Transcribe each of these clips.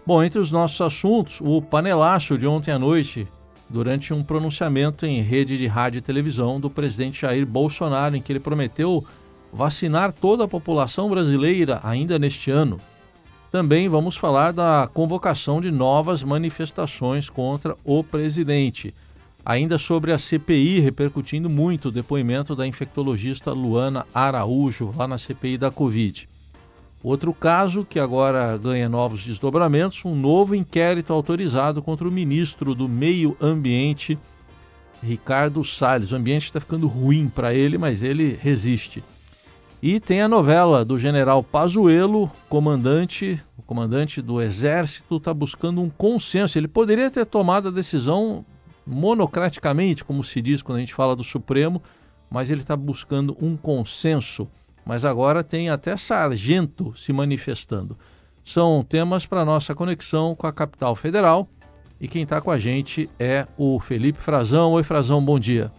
Bom, entre os nossos assuntos, o panelaço de ontem à noite, durante um pronunciamento em rede de rádio e televisão do presidente Jair Bolsonaro, em que ele prometeu vacinar toda a população brasileira ainda neste ano. Também vamos falar da convocação de novas manifestações contra o presidente. Ainda sobre a CPI, repercutindo muito o depoimento da infectologista Luana Araújo, lá na CPI da Covid. Outro caso que agora ganha novos desdobramentos, um novo inquérito autorizado contra o ministro do Meio Ambiente, Ricardo Salles. O ambiente está ficando ruim para ele, mas ele resiste. E tem a novela do general Pazuello, o comandante do Exército, está buscando um consenso. Ele poderia ter tomado a decisão monocraticamente, como se diz quando a gente fala do Supremo, mas ele está buscando um consenso. Mas agora tem até sargento se manifestando. São temas para a nossa conexão com a capital federal. E quem está com a gente é o Felipe Frazão. Oi, Frazão, bom dia.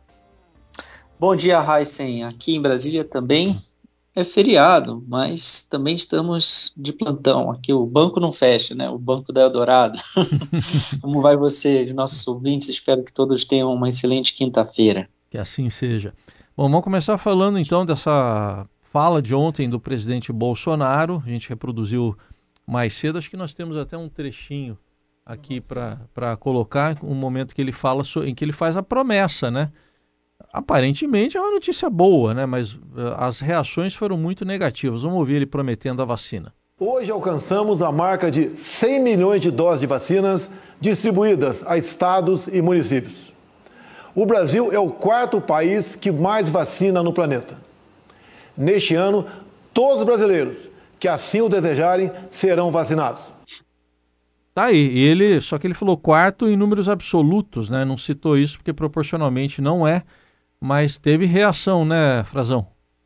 Bom dia, Heisen. Aqui em Brasília também é feriado, mas também estamos de plantão. Aqui o banco não fecha, né? O Banco da Eldorado. Como vai você, nossos ouvintes? Espero que todos tenham uma excelente quinta-feira. Que assim seja. Bom, vamos começar falando então dessa fala de ontem do presidente Bolsonaro. A gente reproduziu mais cedo, acho que nós temos até um trechinho aqui para colocar, um momento que ele fala, em que ele faz a promessa, né? Aparentemente é uma notícia boa, né? Mas as reações foram muito negativas. Vamos ouvir ele prometendo a vacina. Hoje alcançamos a marca de 100 milhões de doses de vacinas distribuídas a estados e municípios. O Brasil é o quarto país que mais vacina no planeta. Neste ano, todos os brasileiros que assim o desejarem serão vacinados. Tá aí, só que ele falou quarto em números absolutos, né? Não citou isso porque proporcionalmente não é, mas teve reação, né, Frazão?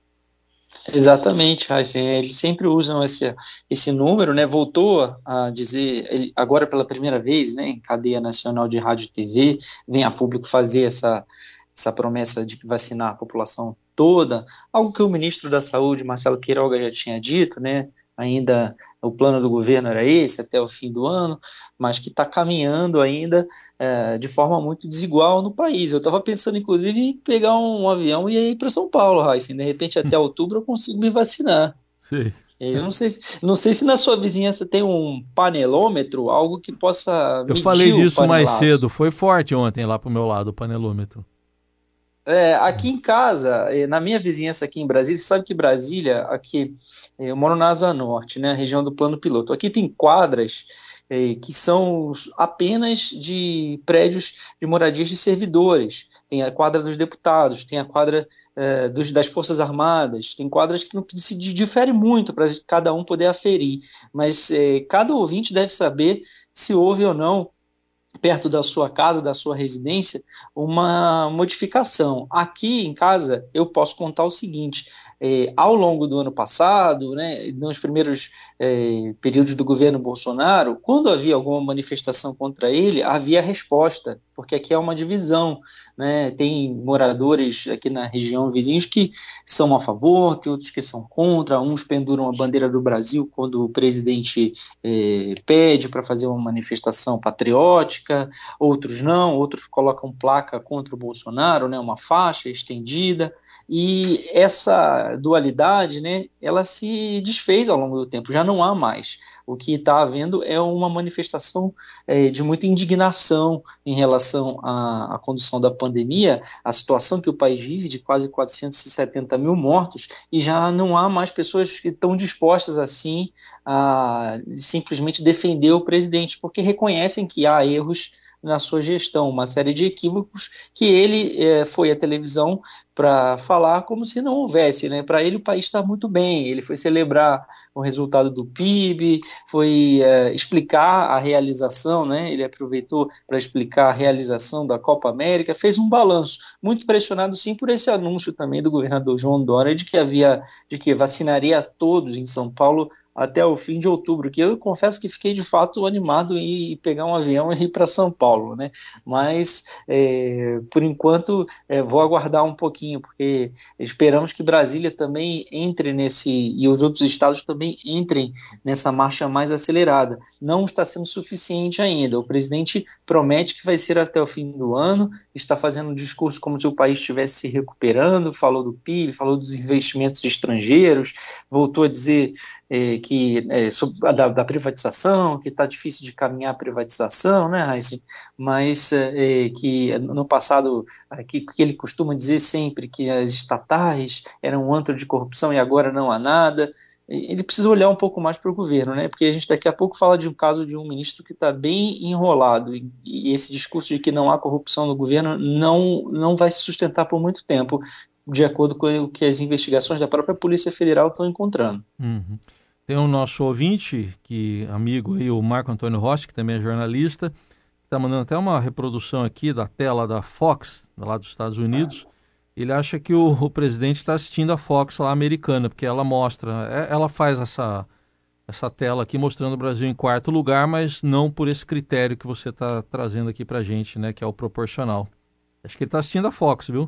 Exatamente, Heisen. Eles sempre usam esse número, né? Voltou a dizer, agora pela primeira vez, né, em cadeia nacional de rádio e TV, vem a público fazer essa promessa de vacinar a população toda, algo que o ministro da Saúde, Marcelo Queiroga, já tinha dito, né? Ainda o plano do governo era esse, até o fim do ano, mas que está caminhando ainda de forma muito desigual no país. Eu estava pensando, inclusive, em pegar um avião e ir para São Paulo, Raíssa. De repente, até outubro, eu consigo me vacinar. Sim. Eu não sei se na sua vizinhança tem um panelômetro, algo que possa medir. Eu falei disso o mais panelaço. cedo, foi forte ontem lá pro meu lado o panelômetro. Aqui em casa, na minha vizinhança aqui em Brasília, você sabe que Brasília, aqui, eu moro na Asa Norte, né, região do Plano Piloto. Aqui tem quadras que são apenas de prédios de moradias de servidores. Tem a quadra dos deputados, tem a quadra das Forças Armadas, tem quadras que não se diferem muito para cada um poder aferir. Mas cada ouvinte deve saber se houve ou não, perto da sua casa, da sua residência, uma modificação. Aqui em casa, eu posso contar o seguinte: ao longo do ano passado, né, nos primeiros períodos do governo Bolsonaro, quando havia alguma manifestação contra ele, havia resposta, porque aqui é uma divisão, né, tem moradores aqui na região vizinhos que são a favor, tem outros que são contra, uns penduram a bandeira do Brasil quando o presidente pede para fazer uma manifestação patriótica, outros não, outros colocam placa contra o Bolsonaro, né, uma faixa estendida. E essa dualidade, né, ela se desfez ao longo do tempo, já não há mais. O que está havendo é uma manifestação de muita indignação em relação à condução da pandemia, a situação que o país vive de quase 470 mil mortos, e já não há mais pessoas que estão dispostas assim a simplesmente defender o presidente, porque reconhecem que há erros na sua gestão, uma série de equívocos que ele foi à televisão para falar como se não houvesse, né? Para ele o país está muito bem, ele foi celebrar o resultado do PIB, foi explicar a realização, né? Ele aproveitou para explicar a realização da Copa América, fez um balanço, muito pressionado sim por esse anúncio também do governador João Dória de que vacinaria a todos em São Paulo até o fim de outubro, que eu confesso que fiquei de fato animado em pegar um avião e ir para São Paulo, né? Mas por enquanto vou aguardar um pouquinho, porque esperamos que Brasília também entre e os outros estados também entrem nessa marcha mais acelerada. Não está sendo suficiente ainda. O presidente promete que vai ser até o fim do ano, está fazendo um discurso como se o país estivesse se recuperando, falou do PIB, falou dos investimentos estrangeiros, voltou a dizer da privatização, que está difícil de caminhar a privatização, né, Raíssa? Mas que no passado, que ele costuma dizer sempre que as estatais eram um antro de corrupção e agora não há nada. Ele precisa olhar um pouco mais para o governo, né? Porque a gente daqui a pouco fala de um caso de um ministro que está bem enrolado, e esse discurso de que não há corrupção no governo não vai se sustentar por muito tempo, de acordo com o que as investigações da própria Polícia Federal estão encontrando. Uhum. Tem o nosso ouvinte, amigo aí, o Marco Antônio Rossi, que também é jornalista, está mandando até uma reprodução aqui da tela da Fox, lá dos Estados Unidos. Ele acha que o presidente está assistindo a Fox lá americana, porque ela mostra, ela faz essa tela aqui mostrando o Brasil em quarto lugar, mas não por esse critério que você está trazendo aqui para a gente, né, que é o proporcional. Acho que ele está assistindo a Fox, viu?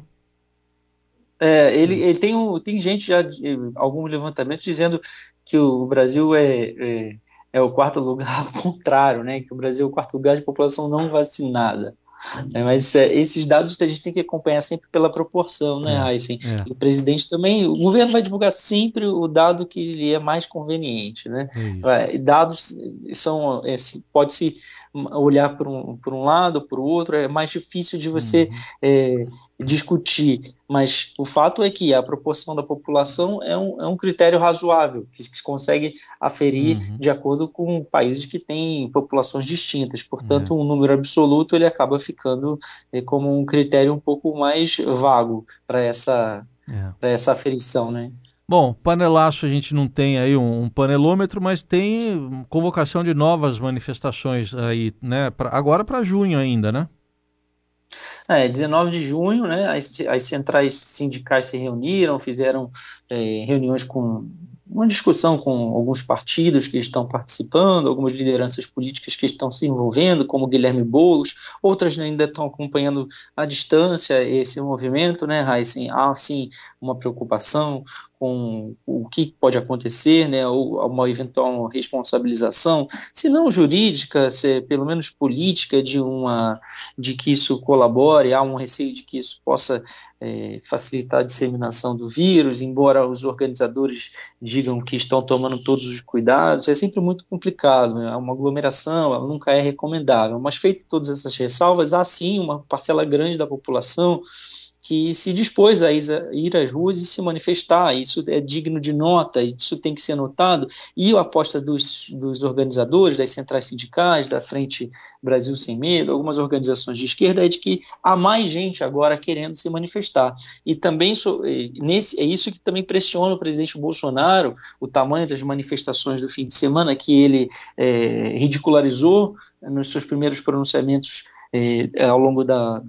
Ele tem gente já, algum levantamento dizendo que o Brasil é o quarto lugar ao contrário, né? Que o Brasil é o quarto lugar de população não vacinada. Mas esses dados a gente tem que acompanhar sempre pela proporção, né, Aysen? O presidente também, o governo vai divulgar sempre o dado que lhe é mais conveniente, né? Dados pode-se olhar por um lado, por outro, é mais difícil de você discutir, mas o fato é que a proporção da população é um critério razoável, que se consegue aferir de acordo com países que têm populações distintas, portanto, um número absoluto ele acaba ficando como um critério um pouco mais vago para essa aferição, né? Bom, panelaço a gente não tem aí um panelômetro, mas tem convocação de novas manifestações aí, né? Agora para junho ainda, né? 19 de junho, né? As centrais sindicais se reuniram, fizeram reuniões com uma discussão com alguns partidos que estão participando, algumas lideranças políticas que estão se envolvendo, como Guilherme Boulos, outras ainda estão acompanhando à distância esse movimento, né, Raíssa? Há, sim, uma preocupação com o que pode acontecer, né, ou uma eventual responsabilização, se não jurídica, pelo menos política, de que isso colabore, há um receio de que isso possa facilitar a disseminação do vírus, embora os organizadores digam que estão tomando todos os cuidados, é sempre muito complicado, né? Uma aglomeração, ela nunca é recomendável, mas feito todas essas ressalvas, há sim uma parcela grande da população que se dispôs a ir às ruas e se manifestar. Isso é digno de nota, isso tem que ser notado, e a aposta dos organizadores, das centrais sindicais, da Frente Brasil Sem Medo, algumas organizações de esquerda, é de que há mais gente agora querendo se manifestar. E também é isso que também pressiona o presidente Bolsonaro, o tamanho das manifestações do fim de semana, que ele ridicularizou nos seus primeiros pronunciamentos ao longo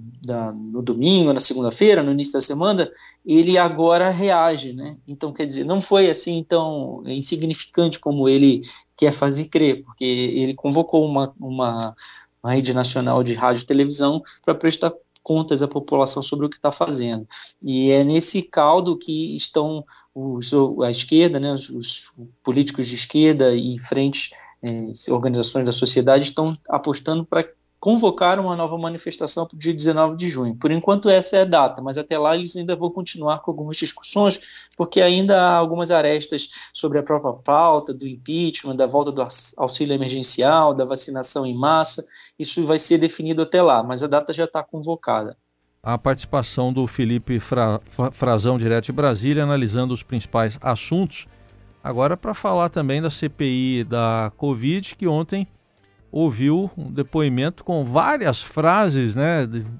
no domingo, na segunda-feira, no início da semana, ele agora reage, né? Então, quer dizer, não foi assim tão insignificante como ele quer fazer crer, porque ele convocou uma rede nacional de rádio e televisão para prestar contas à população sobre o que está fazendo. E é nesse caldo que estão a esquerda, né, os políticos de esquerda e frentes, organizações da sociedade estão apostando para convocar uma nova manifestação para o dia 19 de junho. Por enquanto essa é a data, mas até lá eles ainda vão continuar com algumas discussões, porque ainda há algumas arestas sobre a própria pauta do impeachment, da volta do auxílio emergencial, da vacinação em massa. Isso vai ser definido até lá, mas a data já está convocada. A participação do Felipe Frazão, direto de Brasília, analisando os principais assuntos. Agora para falar também da CPI da Covid, que ontem ouviu um depoimento com várias frases, né,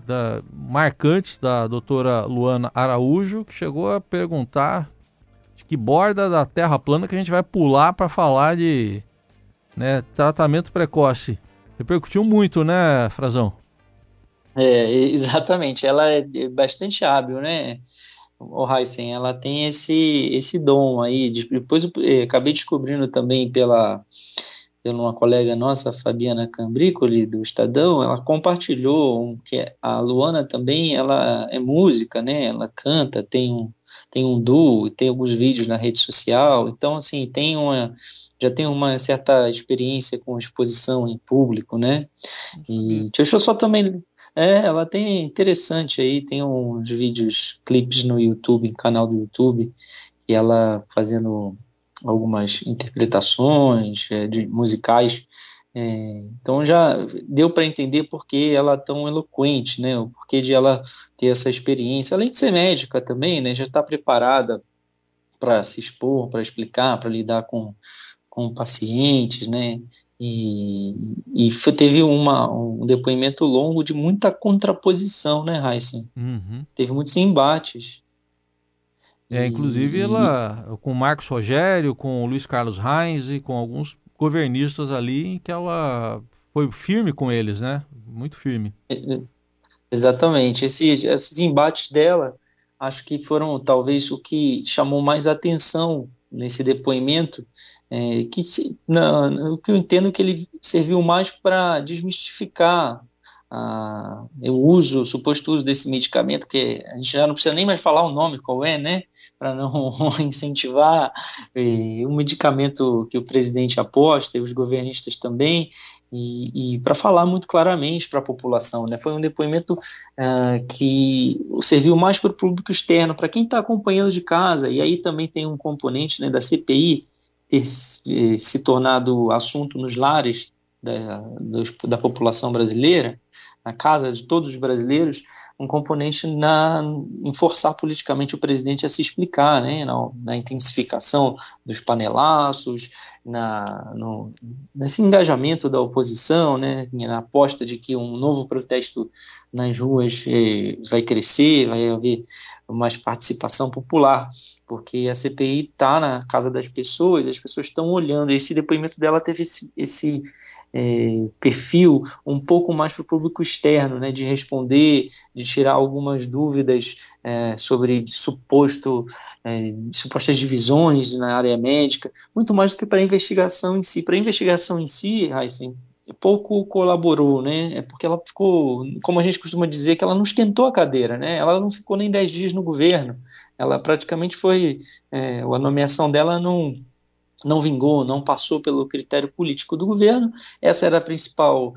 marcantes da doutora Luana Araújo, que chegou a perguntar de que borda da Terra plana que a gente vai pular para falar de, né, tratamento precoce. Repercutiu muito, né, Frazão? Exatamente. Ela é bastante hábil, né? o Heisen, ela tem esse dom aí. Depois eu acabei descobrindo também pela uma colega nossa, Fabiana Cambricoli, do Estadão. Ela compartilhou que a Luana também, ela é música, né? Ela canta, tem um duo, tem alguns vídeos na rede social. Então, assim, já tem uma certa experiência com exposição em público, né? Não sabia. E deixa eu só também. Ela tem interessante aí, tem uns vídeos, clipes no YouTube, no canal do YouTube, e ela fazendo algumas interpretações de musicais. Então já deu para entender por que ela é tão eloquente, né? O porquê de ela ter essa experiência, além de ser médica também, né? Já está preparada para se expor, para explicar, para lidar com pacientes, né? Teve um depoimento longo de muita contraposição, né, Heisen? Uhum. Teve muitos embates. Inclusive E, ela, com o Marcos Rogério, com o Luiz Carlos Reis e com alguns governistas ali, em que ela foi firme com eles, né? Muito firme. Exatamente. Esses embates dela, acho que foram talvez o que chamou mais atenção nesse depoimento, o que eu entendo que ele serviu mais para desmistificar o suposto uso desse medicamento, que a gente já não precisa nem mais falar o nome, qual é, né? Para não incentivar o medicamento que o presidente aposta e os governistas também, e para falar muito claramente para a população, né? Foi um depoimento que serviu mais para o público externo, para quem está acompanhando de casa, e aí também tem um componente, né, da CPI ter se tornado assunto nos lares da população brasileira, na casa de todos os brasileiros, um componente em forçar politicamente o presidente a se explicar, né, na intensificação dos panelaços, nesse engajamento da oposição, né, na aposta de que um novo protesto nas ruas vai crescer, vai haver mais participação popular, porque a CPI está na casa das pessoas, as pessoas estão olhando. Esse depoimento dela teve esse perfil um pouco mais para o público externo, né, de responder, de tirar algumas dúvidas sobre supostas divisões na área médica, muito mais do que para a investigação em si. Para a investigação em si, Heisen, pouco colaborou, né? É porque ela ficou, como a gente costuma dizer, que ela não esquentou a cadeira, né? Ela não ficou nem 10 dias no governo. Ela praticamente a nomeação dela não vingou, não passou pelo critério político do governo. Essa era a principal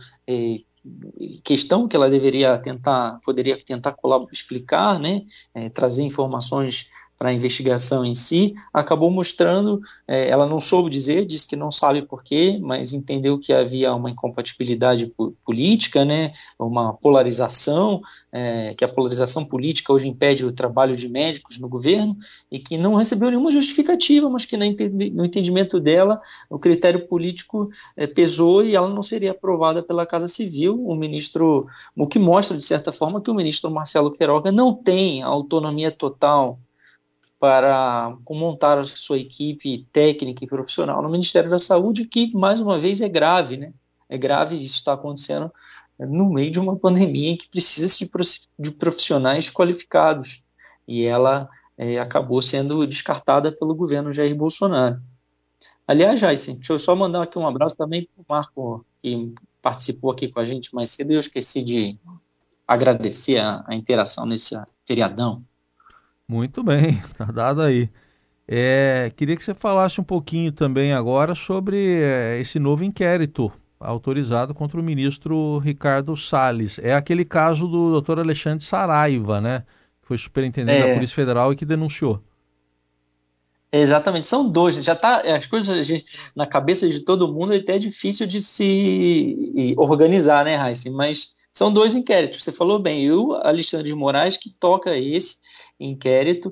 questão que ela poderia tentar explicar, né? Trazer informações para a investigação em si. Acabou mostrando, ela não soube dizer, disse que não sabe por quê, mas entendeu que havia uma incompatibilidade política, né? Uma polarização, que a polarização política hoje impede o trabalho de médicos no governo, e que não recebeu nenhuma justificativa, mas que no entendimento dela o critério político pesou e ela não seria aprovada pela Casa Civil. O que mostra, de certa forma, que o ministro Marcelo Queiroga não tem autonomia total para montar a sua equipe técnica e profissional no Ministério da Saúde, que, mais uma vez, é grave, né? É grave, isso está acontecendo no meio de uma pandemia em que precisa de profissionais qualificados, e ela acabou sendo descartada pelo governo Jair Bolsonaro. Aliás, Jair, deixa eu só mandar aqui um abraço também para o Marco, que participou aqui com a gente mais cedo, e eu esqueci de agradecer a interação nesse feriadão. Muito bem, tá dado aí. Queria que você falasse um pouquinho também agora sobre esse novo inquérito autorizado contra o ministro Ricardo Salles. É aquele caso do doutor Alexandre Saraiva, né? Que foi superintendente da Polícia Federal e que denunciou. Exatamente, são dois, já tá, as coisas na cabeça de todo mundo é até difícil de se organizar, né, Raíssa? Mas são dois inquéritos, você falou bem, e o Alexandre de Moraes que toca esse inquérito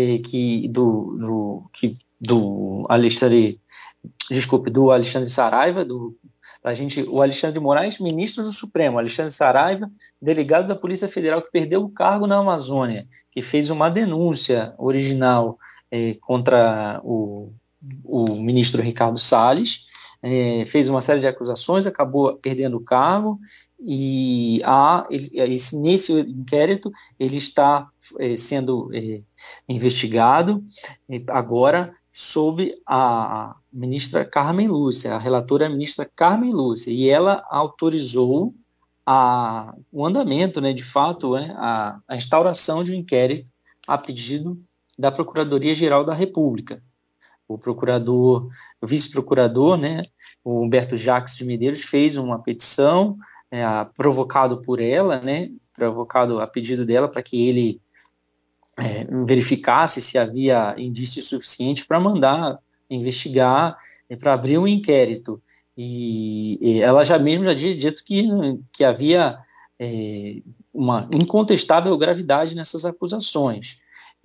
do Alexandre, desculpe, do Alexandre Saraiva, o Alexandre de Moraes, ministro do Supremo, Alexandre Saraiva, delegado da Polícia Federal que perdeu o cargo na Amazônia, que fez uma denúncia original contra o ministro Ricardo Salles, fez uma série de acusações, acabou perdendo o cargo, e nesse inquérito ele está sendo investigado, agora sob a ministra Carmen Lúcia, a relatora é a ministra Carmen Lúcia, e ela autorizou o andamento, né, de fato, a instauração de um inquérito a pedido da Procuradoria-Geral da República. O vice-procurador, né, o Humberto Jacques de Medeiros, fez uma petição, provocado por ela, né, provocado a pedido dela para que ele verificasse se havia indício suficiente para mandar investigar, para abrir um inquérito. E ela já tinha dito que havia uma incontestável gravidade nessas acusações.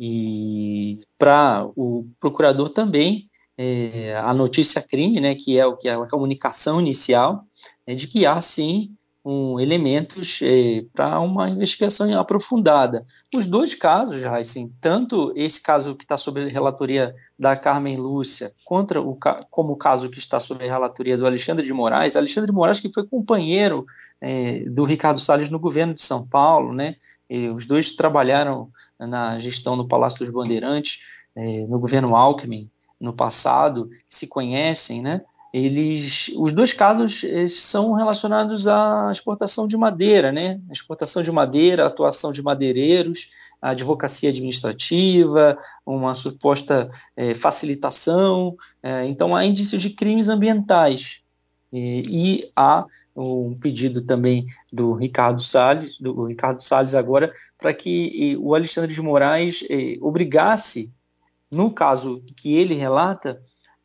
E para o procurador também, a notícia crime, né, que é a comunicação inicial, de que há sim elementos para uma investigação aprofundada. Os dois casos, Raíssen, tanto esse caso que está sob a relatoria da Carmen Lúcia, como o caso que está sob a relatoria do Alexandre de Moraes, que foi companheiro do Ricardo Salles no governo de São Paulo, né? Os dois trabalharam na gestão do Palácio dos Bandeirantes, no governo Alckmin, no passado, se conhecem, né? Os dois casos são relacionados à exportação de madeira, né? A exportação de madeira, a atuação de madeireiros, a advocacia administrativa, uma suposta facilitação. Então, há indícios de crimes ambientais. E há um pedido também do Ricardo Salles agora, para que o Alexandre de Moraes obrigasse, no caso que ele relata,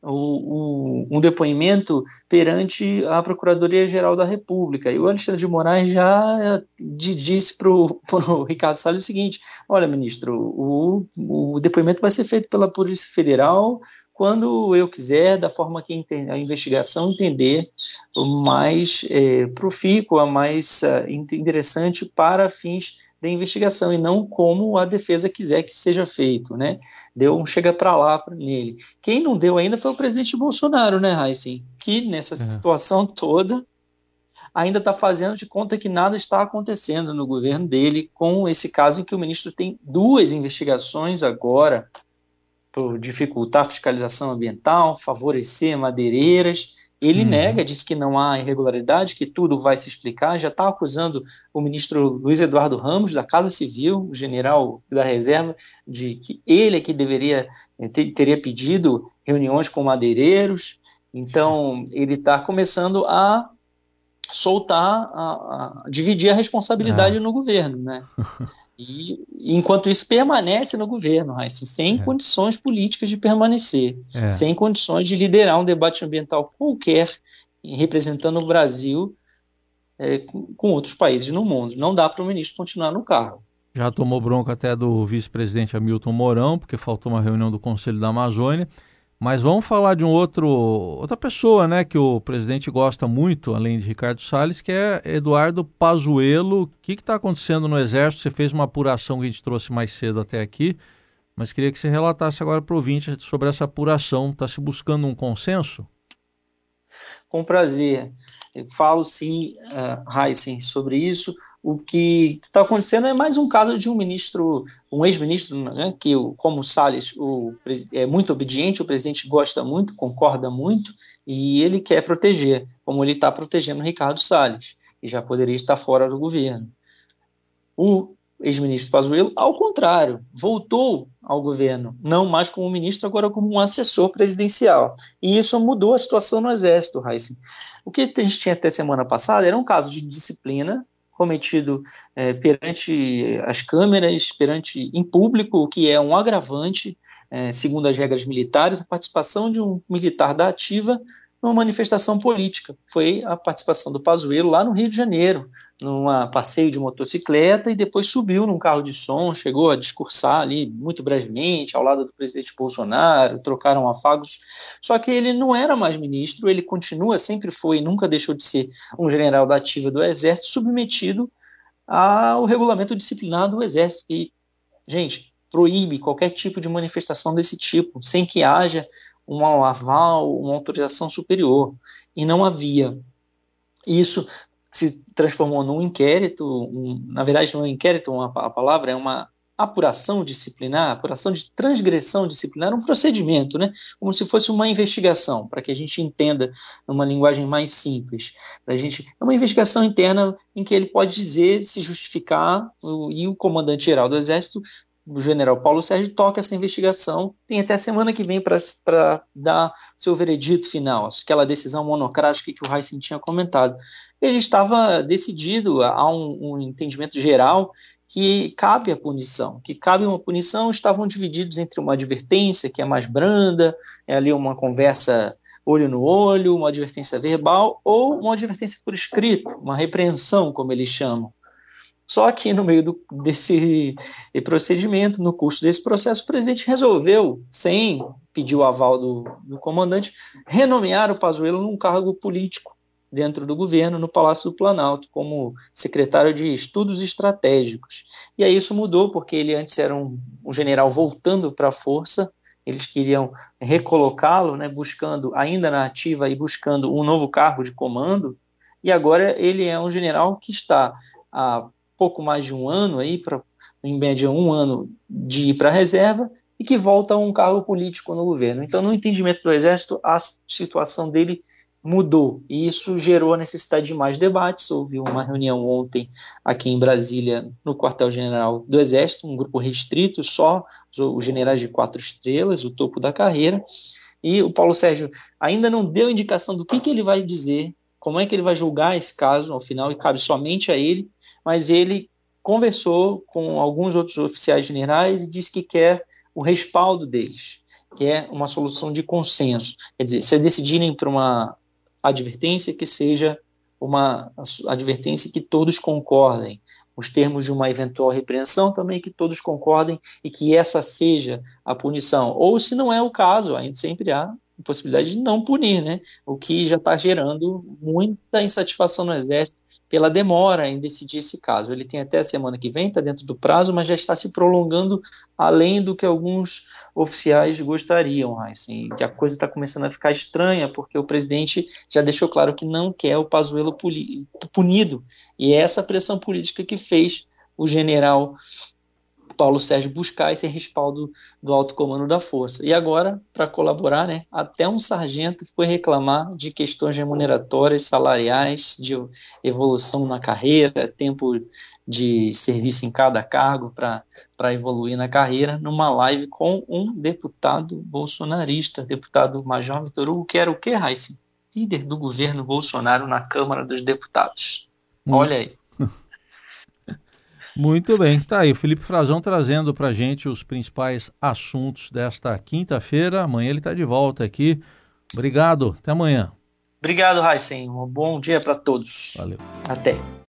um depoimento perante a Procuradoria-Geral da República. E o Alexandre de Moraes já disse para o Ricardo Salles o seguinte: olha, ministro, o depoimento vai ser feito pela Polícia Federal quando eu quiser, da forma que a investigação entender mais profícua, mais interessante para fins da investigação, e não como a defesa quiser que seja feito, né? Deu um chega para lá nele. Quem não deu ainda foi o presidente Bolsonaro, né, Raíssen? Que nessa situação toda ainda está fazendo de conta que nada está acontecendo no governo dele, com esse caso em que o ministro tem 2 investigações agora por dificultar a fiscalização ambiental, favorecer madeireiras. Ele nega, diz que não há irregularidade, que tudo vai se explicar, já está acusando o ministro Luiz Eduardo Ramos, da Casa Civil, o general da reserva, de que ele é que teria pedido reuniões com madeireiros. Então, ele está começando a soltar, a dividir a responsabilidade no governo, né? E, enquanto isso, permanece no governo, Raíssa, sem condições políticas de permanecer, sem condições de liderar um debate ambiental qualquer, representando o Brasil com outros países no mundo. Não dá para o ministro continuar no cargo. Já tomou bronca até do vice-presidente Hamilton Mourão, porque faltou uma reunião do Conselho da Amazônia. Mas vamos falar de outra pessoa, né, que o presidente gosta muito, além de Ricardo Salles, que é Eduardo Pazuello. O que está acontecendo no Exército? Você fez uma apuração que a gente trouxe mais cedo até aqui, mas queria que você relatasse agora para o ouvinte sobre essa apuração. Está se buscando um consenso? Com prazer. Eu falo sim, Raíssen, sobre isso. O que está acontecendo é mais um caso de um ex-ministro, né, que, como o Salles, é muito obediente, o presidente gosta muito, concorda muito, e ele quer proteger, como ele está protegendo o Ricardo Salles, e já poderia estar fora do governo. O ex-ministro Pazuello, ao contrário, voltou ao governo, não mais como ministro, agora como um assessor presidencial. E isso mudou a situação no Exército, Raíssa. O que a gente tinha até semana passada era um caso de disciplina cometido perante as câmeras, em público, o que é um agravante, segundo as regras militares, a participação de um militar da ativa numa manifestação política. Foi a participação do Pazuello lá no Rio de Janeiro, num passeio de motocicleta, e depois subiu num carro de som, chegou a discursar ali muito brevemente ao lado do presidente Bolsonaro, trocaram afagos, só que ele não era mais ministro, ele sempre foi e nunca deixou de ser um general da ativa do Exército, submetido ao regulamento disciplinar do Exército, que, gente, proíbe qualquer tipo de manifestação desse tipo, sem que haja um aval, uma autorização superior, e não havia. Isso se transformou num inquérito, na verdade não é um inquérito, a palavra é uma apuração disciplinar, apuração de transgressão disciplinar, um procedimento, né? Como se fosse uma investigação, para que a gente entenda numa linguagem mais simples. É uma investigação interna em que ele pode dizer, se justificar, e o comandante-geral do Exército, o general Paulo Sérgio, toca essa investigação. Tem até semana que vem para dar seu veredito final, aquela decisão monocrática que o Heisen tinha comentado. Ele estava decidido, há um entendimento geral que cabe a punição, estavam divididos entre uma advertência, que é mais branda, é ali uma conversa olho no olho, uma advertência verbal, ou uma advertência por escrito, uma repreensão, como eles chamam. Só que no meio desse procedimento, no curso desse processo, o presidente resolveu, sem pedir o aval do comandante, renomear o Pazuello num cargo político dentro do governo, no Palácio do Planalto, como secretário de Estudos Estratégicos. E aí isso mudou, porque ele antes era um general voltando para a força, eles queriam recolocá-lo, né, buscando, ainda na ativa, e buscando um novo cargo de comando, e agora ele é um general que está há pouco mais de um ano, em média 1 ano, de ir para a reserva, e que volta a um cargo político no governo. Então, no entendimento do Exército, a situação dele mudou, e isso gerou a necessidade de mais debates. Houve uma reunião ontem aqui em Brasília, no quartel-general do Exército, um grupo restrito, só os generais de 4 estrelas, o topo da carreira, e o Paulo Sérgio ainda não deu indicação do que ele vai dizer, como é que ele vai julgar esse caso, ao final, e cabe somente a ele, mas ele conversou com alguns outros oficiais generais e disse que quer o respaldo deles, que é uma solução de consenso. Quer dizer, se decidirem por uma advertência, que seja uma advertência que todos concordem, os termos de uma eventual repreensão também que todos concordem e que essa seja a punição. Ou, se não é o caso, ainda sempre há a possibilidade de não punir, né? O que já está gerando muita insatisfação no Exército pela demora em decidir esse caso. Ele tem até a semana que vem, está dentro do prazo, mas já está se prolongando além do que alguns oficiais gostariam, assim, que a coisa está começando a ficar estranha, porque o presidente já deixou claro que não quer o Pazuello punido, e é essa pressão política que fez o general Paulo Sérgio buscar esse respaldo do alto comando da força. E agora, para colaborar, né, até um sargento foi reclamar de questões remuneratórias, salariais, de evolução na carreira, tempo de serviço em cada cargo para evoluir na carreira, numa live com um deputado bolsonarista, deputado Major Vitor Hugo, que era o quê, Heisen? Líder do governo Bolsonaro na Câmara dos Deputados. Olha aí. Muito bem, tá aí o Felipe Frazão trazendo para a gente os principais assuntos desta quinta-feira. Amanhã ele está de volta aqui. Obrigado, até amanhã. Obrigado, Heisen. Um bom dia para todos. Valeu. Até.